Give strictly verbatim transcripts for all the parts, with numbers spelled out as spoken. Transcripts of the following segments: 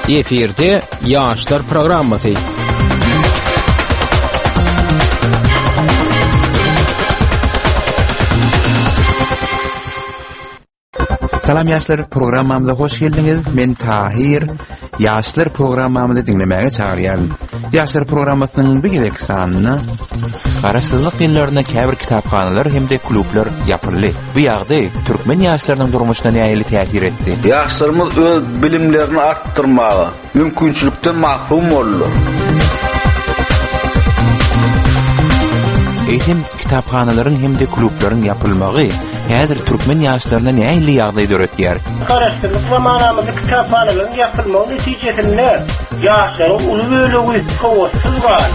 Efirde Yaşlar programması. Salam Yaşlar programmamıza hoş geldiniz. Men Tahir. Yaşlar programmamızı dinlemeye çağırıyorum. Yaşlar programmasının bir gerek sanını Garaşsyzlyk ýyllarynda käbir kitapxanalar hem de klublar yapyldy. Bu ýagdaý türkmen ýaşlarynyň durmuşyna näýeli täsir etdi? Ýaşlarymyz öz bilimlerini artdyrmagy, mümkinçilikden mahrum bolýar. Eýsem kitapxanalaryň hem de klublaryň yapylmagy häzir türkmen ýaşlaryna näýeli ýagdaý döretýär? Garaşsyzlyk zamanamyzda kitapxanalaryň yapylmagy netijesinde ýaşlaryň uly bölegi howassyz bar.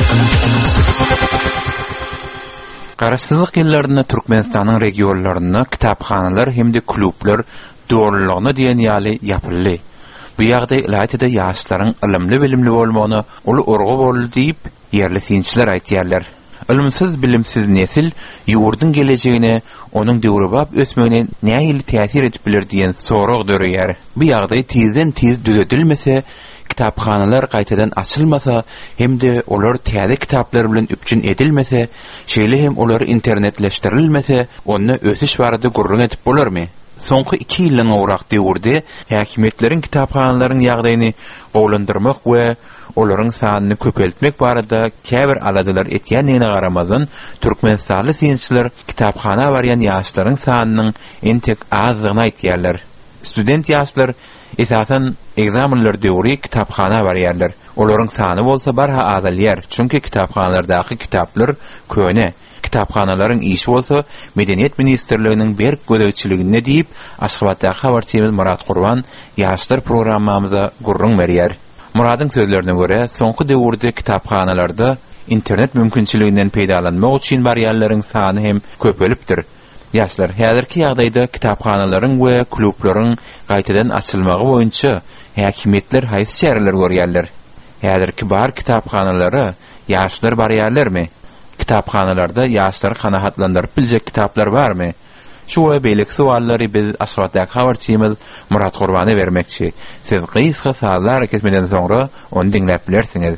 Garaşsyzlyk ýyllarynda Türkmenistanyň regionlaryna kitapxanalar hem de klublar döwürligine diýen ýaly yapyldy. Bu ýagdaý ilaýda ýaşlaryň ilmli bilimli bolmagyny uly urgu boldy diýip ýerli sinçiler aýtýarlar. Ilmsiz bilimsiz nesil ýurdun gelejegine, onuň döwürbap ösmegine näýeli täsir edip biler diýen sorag döreýär. Bu ýagdaý tizden tiz düzeltilmese, kitapxanalar gaýtadan açylmasa, hem de olar täze kitaplar bilen üpçün edilmese, şeýle hem olar internetleşdirilmese, ony ösüş barada gurrun edip bolarmy? Soňky iki ýylyň owrak döwürde häkimetleriň kitapxanalaryň ýagdaýyny gowlandyrmak we olaryň sanyny köpeltmek barada käbir aladalar etýändigine garamazdan türkmenistanly sinçiler kitapxana barýan ýaşlaryň sanynyň entek azdygyny aýtýarlar. Student ýaşlar esasen egzamenler döwri kitapxana barýarlar. Olaryň sany bolsa barha azalýar, çünki kitapxanalardaky kitaplar köne. Kitapxanalaryň işi bolsa Medeniýet ministrliginiň berk gödäwçiligine diýip Aşgabatdaky habarçymyz Murat Gurban ýaşlar programmamyza gurrun berýär. Muradyň sözlerine göre soňky döwürde kitapxanalarda internet mümkinçiliginden peýdalanmak üçin barýarlaryň sany hem köpelipdir. Ýaşlar häzirki ýagdaýda kitapxanalaryň we klublaryň gaýtadan açylmagy boýunça häkimetler haýsy çäreler görýärler? Häzirki bar kitapxanalary ýaşlar barýarlarmy? Kitapxanalarda ýaşlary kanahatlandyryp biljek kitaplar barmy? Şu we beýleki suallary biz Aşgabatdaky habarçymyz Murat Gurbany bermekçi. Siz gysga suallar kesmeden soňra onu dinläp bilersiňiz.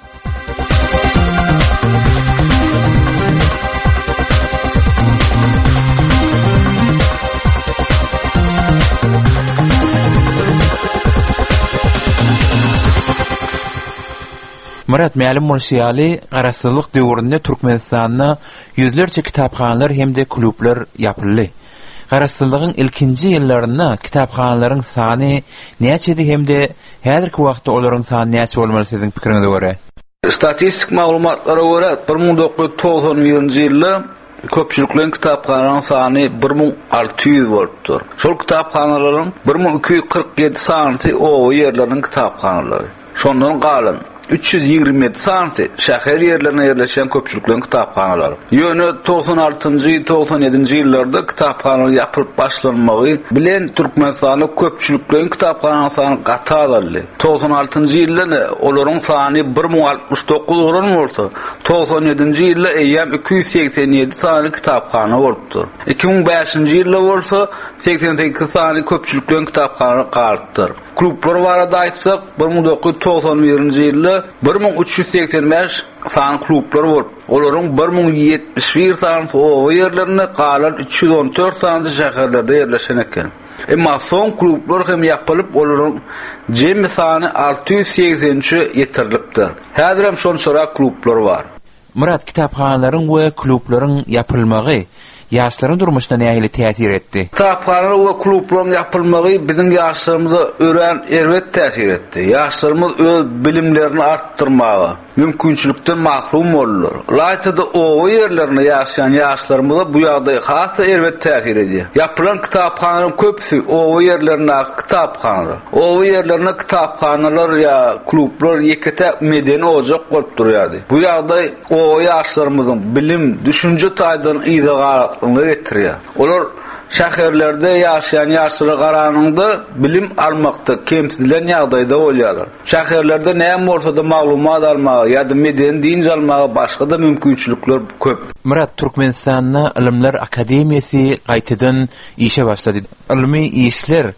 Murat mälim bolýaly, garaşsyzlyk döwründe Türkmenistanyna ýüzlerçe kitapxanalar hem de klublar yapyldy. Garaşsyzlygyň ilkinji ýyllarynda kitapxanalaryň sany näçedi hem de häzirki wagtda olaryň sany näçe bolmaly siziň pikiriňize görä? Statistik maglumatlara görä bir ming dokuz ýuz togson birinji ýylda köpçüliklerin kitapxanalaryň sany bir ming alty ýüz bolupdyr. Şol kitapxanalaryň bir ming iki ýüz kırk ýedi sany o ýerleriň kitapxanalary. Şondan galan üç yüz ýigirme ýedi sany şäher ýerlerine ýerleşen köpçüliklerin kitapxanalary. Ýöne togson altynjy togson ýedinji ýyllarda kitapxanalar ýapylyp başlanmagy bilen Türkmenistanyň köpçüliklerin kitapxanalaryň sany gaty azaldy. togson altynjy ýylda olaryň sany bir ming altmış dokuz oran bolsa, togson ýedinji ýylda eýem iki yüz seksen ýedi sany kitapxana bolupdy. iki ming beşinji ýylda bolsa seksen sekiz sany köpçüliklerin kitapxanalary galypdyr. Klublar barada aýtsak bir ming dokuz ýuz togson birinji ýylda bir ming üç yüz seksen beş sany klublar bolup, olaryň bir ming ýetmiş bir sany o ýerlerine galan üç yüz on dört sany şäherlerde ýerleşen eken. Emma soň klublar hem ýapylyp olaryň jemmi sany alty yüz seksençi ýetirilipdir. Häzir hem şonçara klublar bar. Murat, kitapxanalaryň we klublaryň yapylmagy ýaşlaryň durmuşyna näýeli täsir etdi? Kitapxanalar we klublaryň yapylmagy biziň ýaşlarymyza ören erwet täsir etdi. Ýaşlarymyz öz bilimlerini artdyrmagy, mümkinçilikden mahrum bolýar. Laýtda o ýerlerine ýaşaýan ýaşlarymyza bu ýagdaý hasy erwet täsir edýär. Yapylan kitapxanalaryň köpüsi o ýerlerine kitapxanalar. O ýerlerine kitapxanalar ýa klublar ýekete medeni ojak bolup durýardy. Bu ýagdaý o ýaşlarymyzyň bilim, düşünje taýdan ýygyga getirýär. Olar şäherlerde ýaşaýan ýaşlara garanyňda bilim almakda kemsilen ýagdaýda bolýarlar. Şäherlerde näme bolsa da maglumat almagy ýa-da meden dinç almagy başga da mümkinçilikler köp. Murat, Türkmenistanyň Ilimler Akademiýasy gaýtadan işe başlady. Ilmi işler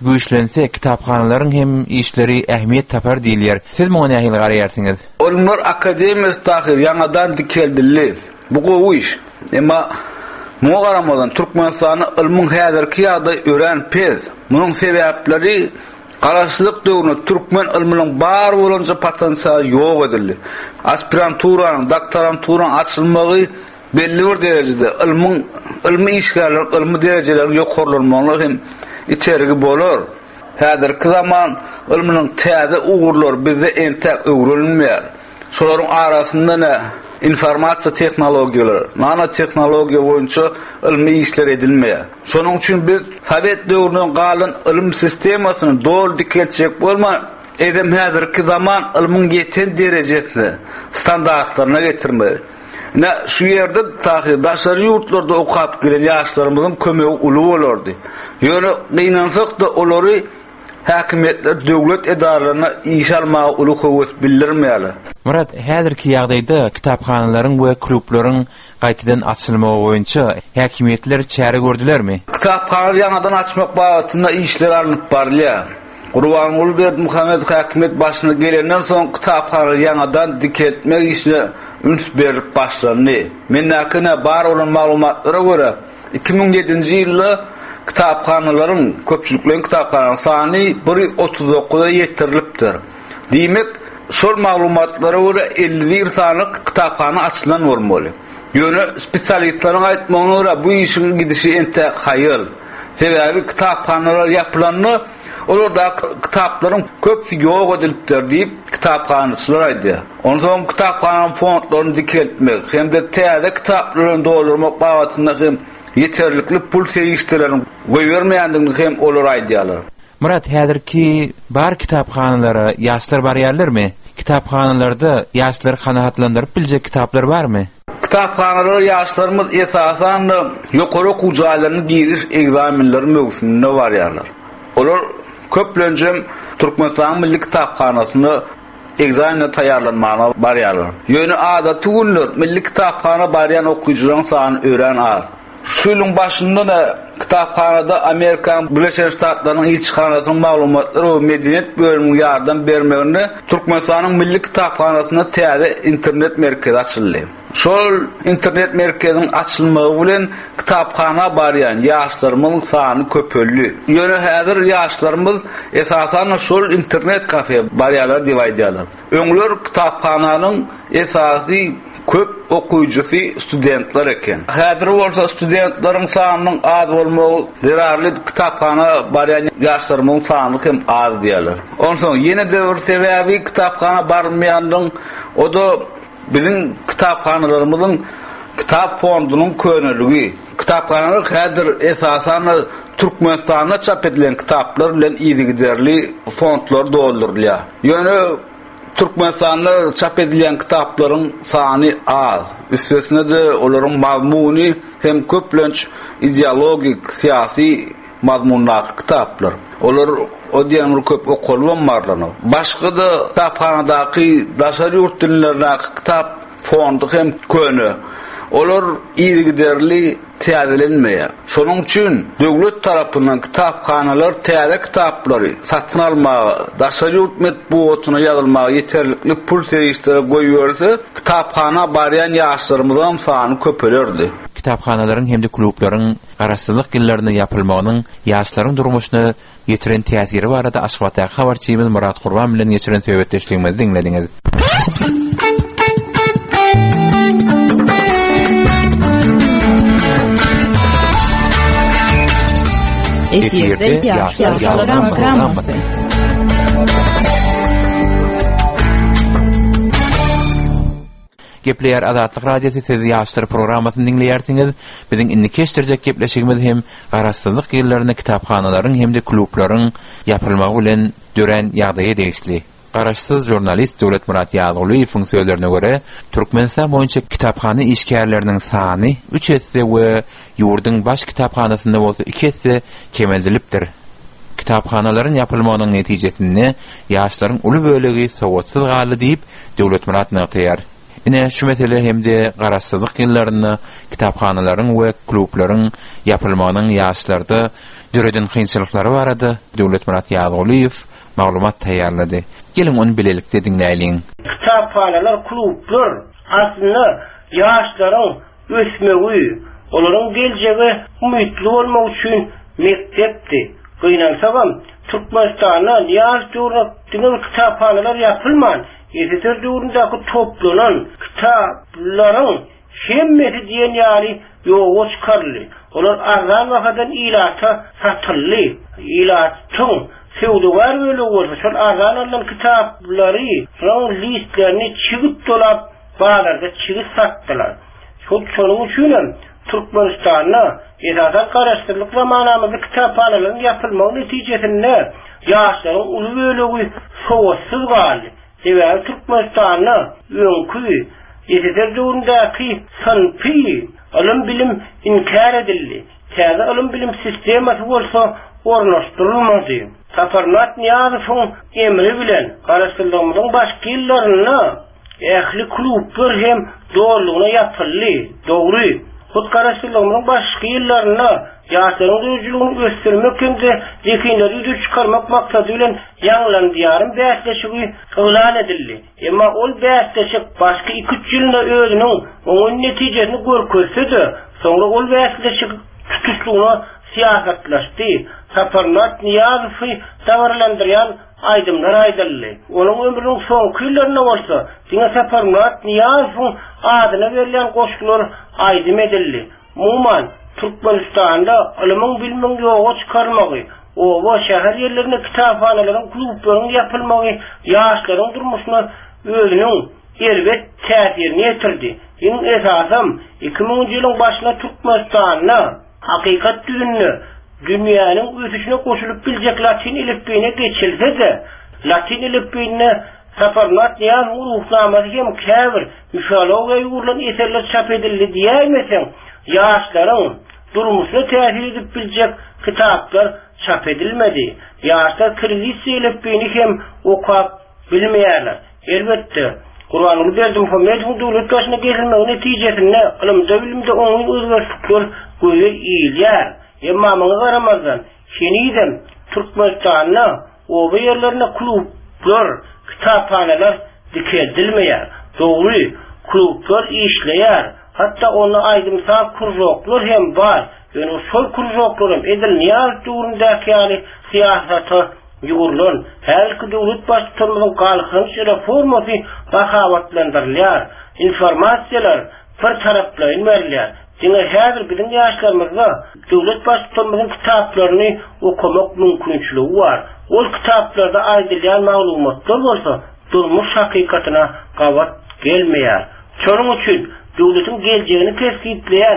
güýçlense kitaphanalaryň hem işleri ähmiýet tapar diýilýär. Siz muňa nähili garaýarsyňyz? Onlar akademiyasy tahir ýangadan dikeldildi. Bu gowy iş. Emma muňa garamadan Türkmenistany ilmiň häzirki ýagdaý ören pez. Munyň sebäpleri Garaşsylyk döwründe türkmen ilminiň bar bolanca potensialy ýok edildi. Aspiranturaň, doktoranturaň açylmagy belli bir derejede ilmiň ilmi işgärler, ilmi derejeleri ýokarlanmaly hem içerigi bolar. Häzirki zaman ilminiň täze ugurlary bizde entek öwrülmýär. Şolaryň arasynda ne informasiya tehnologiýalary, nano tehnologiýa boýunça ilmi işler edilmeýär. Şonuň üçin biz Sowet döwründen galan ilim sistemasyny dol dikelçek bolma, edem häzirki zaman ilmiň ýeten derejesine, standartlaryna getirmeýär. Ne şu ýerde tahy daşary ýurtlarda okap gelen ýaşlarymyzyň kömegi uly bolardy. Ýöne gynansak da olary häkimetler döwlet edaralaryna iş almagy uly höwes bildirmeýärler. Murat, häzirki ýagdaýda kitaphanalaryň we klublaryň gaýtadan açylmagy boýunça häkimetler çäre gördülermi? Kitaphanalaryny ýanadan açmak bagatynda işler alınıp barlýar. Gurbanuly Berdimuhammed häkimet başyna gelenden soň kitaphanalaryny ýanadan dikeltmek işine üns berip başlandy. Mennäkine bar bolan maglumatlara görä iki ming ýedinji ýylda kitaphanalaryň köpçülikleriň kitaphanalaryň sany bir yüz otuz dokuza ýetirilipdir. Diýmek, şol maglumatlara görä elli bir sanlyk kitaphana açylan bolmaly. Ýöne spesialistleriň aýtmagyna görä bu işin gidişi entek haýyl. Sebäbi kitaphanalar ýapylany olarda kitapların köpsi ýok edilipdir diýip kitaphançylar aýdy. Ondan kitaphanaň fondlaryny dikeltmek hem de täze kitaplarını doldurmak bagatynda hem yeterlikli pul serişlerini goýbermeýändigini hem olar aýdýarlar. Murat, häzirki bar kitaphanalary ýaşlar barýarlarmy? Kitapxanalarda ýaşlar kanaatlandyryp biljek kitaplar barmy? Kitapxanalar ýaşlarymyz esasan ýokary okuw jaýlaryny giriş egzaminleri mögüsünde barýarlar. Olar köplenjem Türkmenistan Milli Kitapxanasyny egzamine taýýarlanmagyna barýarlar. Ýöne adaty günler Milli Kitapxana barýan okuyjularyň sany ören az. Şu ýylyň başynda da kitapxanada Amerikan Birleşik Ştatlarynyň elçixanasynyň maglumatlary we medeniýet bölümine ýardam bermegini Türkmenistanyň Milli Kitapxanasyna täze internet merkezi açyldy. Şol internet merkeziniň açylmagy bilen kitapxana barýan ýaşlarymyň sany köpeldi. Ýöne häzir ýaşlarymyz esasan şol internet kafe barýarlar diýip aýdýarlar. Öňler kitapxananyň esasy köp okuyjusy studentler eken. Häzir bolsa studentlaryň sanynyň az bolmagy, derarly kitapxana barýan ýaşlarymyň sany hem az diýerler. Onsoň ýene de bir sebäbi kitapxana barmaýandyň, o da bizim kitapxanalarymyzyň kitap fondunyň köneligi. Kitapxanalar häzir esasan Türkmenistanda çap edilen kitaplar bilen ýygyderli fondlar doldurulýar. Ýöne Türkmenistanda çap edilen kitaplaryň sany az. Üstesine de olaryň mazmuny hem köplenç ideologik, siýasy mazmunlaky kitaplar. Olar o diýen köp okulmanmarlar. Başga da kitaphanadaky daşary ýurt dillerindäki kitap fondy hem köne. Olar ýygyderli täzelenmeýär. Şonuň üçin döwlet tarapyndan kitapxanalar täze kitaplary satyn almagy, daşary ýurt medeniýetine ýazylmagy ýeterlikli pul serişleri goýberse, kitapxana barýan ýaşlarymyzyň sany köpelerdi. Kitapxanalaryň hem de klublaryň garaşsyzlyk ýyllarynda ýapylmagynyň ýaşlaryň durmuşyna ýetiren täsiri barada aşgaty habarçymyz Murat Gurban bilen geçiren söhbetdeşligimizi dinlediňiz. Efirde Yaşlar Programması. Gepleýär Azatlyk Radiosu siz Yaşlar Programmasyny dinleýärsiňiz. Biziň indi keşdirjek gepleşigimiz hem garaşsyzlyk ýyllaryny kitaphanalaryň hem de klublaryň ýapylmagy bilen dören ýagdaýa degişli. Garaşsyz jurnalist Döwlet Murat Ýazylyw funksiýonlaryna görä Türkmenistan boýunça kitapxana işgärleriniň sany üç esse we ýurdyň baş kitaphanasynda bolsa iki esse kemeldilipdir. Kitaphanalaryň ýapylmagynyň netijesinde ýaşlaryň uly bölegi sowatsyz galy diýip Döwlet Murat näýär. Ine şu mesele hemde garaşsyzlyk ýyllaryny kitaphanalaryň we klublaryň ýapylmagynyň ýaşlarda düreden kynçylyklary barady. Döwlet Murat Ýaguliýew maglumat taýýarlady. Gelin onu bilelikde dinläýin. Kitaphanalar, klublar aslında ýaşlaryň ösmegi, olaryň geljegi umytly bolmak üçin mektepdi. Gynansavam Türkmenistanda ýaş döwletiniň kitaphanalar ýapylman. Ýetir döwründe toplanan kitaplaryň hemmeti diýen ýaly ýoga çykarly. Olar arzan wagtdan ilata satylly. Ilatyň sewdugar böle bolsa, şol arzan alan kitaplary, şol listlerini çygyp dolap bazarda çygyp satdylar. Şol şonuň üçin Türkmenistanda esasan garaşdyrlyk we manamyzy kitaphanalyň ýapylmagy netijesinde ýaşlaryň uly bölegi sowatsyz galy. Sebäbi Türkmenistanda öňkü ýetir döwründäki sanpy ilim bilim inkar edildi. Täze ilim bilim sistemasy bolsa ornaşdyrylmady. Saparmat Niyazowyň emri bilen garaşdyrylmyň başga ýyllaryna ähli klublar hem doğrulugyna ýapyldy. Dogry. Hut garaşdyrylmyň başga ýyllaryna ýaşlaryň öýjüligini göstermek hemde dekinleri ýüze çykarmak maksady bilen ýanglandýarym bäsleşigi elan edildi. Emma ol bäsleşik başga iki üç ýylda özüniň oňun netijesini görkezdi. Soňra ol bäsleşik tutuşlugyna siýasatlaşdy. Saparmat Niyazowy tawarlandyrýan aýdymlar aýdyldy. Onuň ömrüniň soňky ýyllaryna bolsa, diňe Saparmat Niyazowyň adyna berilen goşgular aýdym edildi. Muman Türkmenistanda iliming bilming ýoga çykarmagy, oba şäher ýerlerine kitaphanalaryň, klublaryň ýapylmagy ýaşlaryň durmuşyna özüniň elbet täsirini ýetirdi. Iň esasam iki miňinji ýylyň başyna Türkmenistanda hakykat düzünni dünýäniň ötüşine goşulyp biljek latin ilipbine geçilse-de, latin ilipbine Saparmat Niyazow ruhnamasy hem käbir müfaloga ýurulan eserler çap edildi diýäýmeseň, ýaşlaryň durmuşyna täsir edip biljek kitaplar çap edilmedi. Ýaşlar kirgizçe ilipbini hem okap bilmeýärler. Elbetde Kur'anyň berdim Muhammedyň döwlet başyna gelmegi netijesinde ilimde bilimde oňy özgerşikler göze iýilýär. Emma maňa garamazdan şenidem Türkmenistanda oba ýerlerine klublar, kitaphanalar dikeldilmeýär. Dogry, klublar işleýär. Hatta onu aýdymsa kurzoklar hem bar. Ýöne şol kurzoklarym edil Niyaz döwründäki ýaly siýasaty ýurulan her döwlet başçylarynyň galkyny reformasy bahawatlandyrylýar. Informasiýalar bir taraplaryň berilýär. Diňe häzir bizim ýaşlarymyzda döwlet başçylarynyň kitaplaryny okumak mümkinçiligi bar. Ol kitaplarda aýdylýan maglumatlar bolsa, durmuş hakykatyna gawat gelmeýär. Şonuň üçin döwletiň geljegini teskitleýän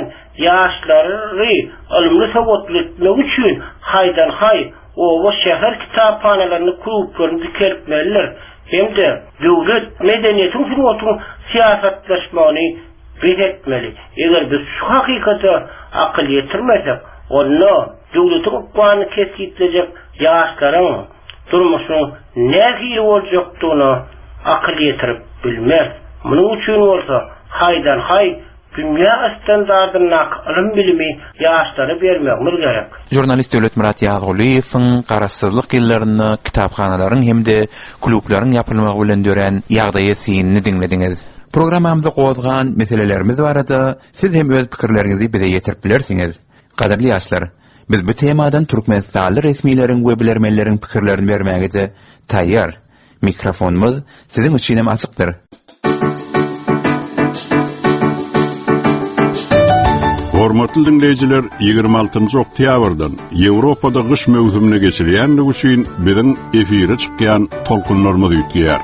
ýaşlary ilmli sowatly etmek üçin haýdan haý oba şäher kitaphanalarını, klublaryny dikeripmeliler. Hemde döwlet medeniýetiň suwatyň siýasatlaşmagyny etmeli. Eger biz şu hakykata akıl yetirmesek, onu döwletiň ukbany keskitlejek ýaşlaryň durmuşyň nähili boljakdygyna akıl yetirip bilmez. Munyň üçin bolsa haýdan haý dünýä standardyna ilim bilimi ýaşlara bermegimiz gerek. Jurnalist Döwlet Murat Ýaguliýewiň garaşsyzlyk ýyllaryny kitaphanalaryň hemde klublaryň ýapylmagy bilen dören ýagdaýy synny dinlediňiz. Programamyzda gozgan meselelerimiz barada siz hem öz pikirleriňizi bize ýetirip bilersiňiz. Gaderli ýaşlar, biz bu temadan Türkmenistanly resmiýleriň we bilermenleriň pikirlerini bermäge taýýar. Mikrofonumuz siziň üçin hem açykdyr. Hormatly dinleyijiler, ýygrima altynjy oktýabrdan Ýewropada gyş mewsumine geçirilýänligi üçin biziň efire çykýan tolkunlarymyz ýetýär.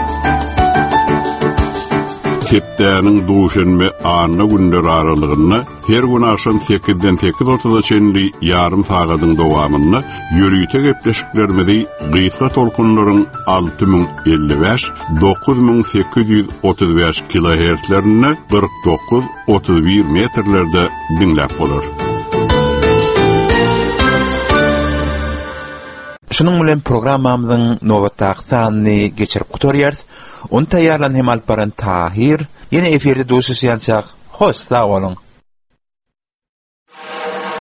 Kepdäniň duşanby anna günler aralygyny her gün akşam sekizden sekiz otuzga çenli ýarym sagatyň dowamyny ýürüýte gepleşiklerimizi gysga tolkunlaryň alty ming elli beş dokuz ming sekiz ýüz otuz beş kilohertzlerini kırk dokuz otuz bir metrlerde dinläp bolar. Şunun bilen programmamyzyň nowatdaky sanyny geçirip gutarýarys. On taýýarlan hem alparan Tahir, Yine efirde duşuşýançak. Hoş, sag bolun.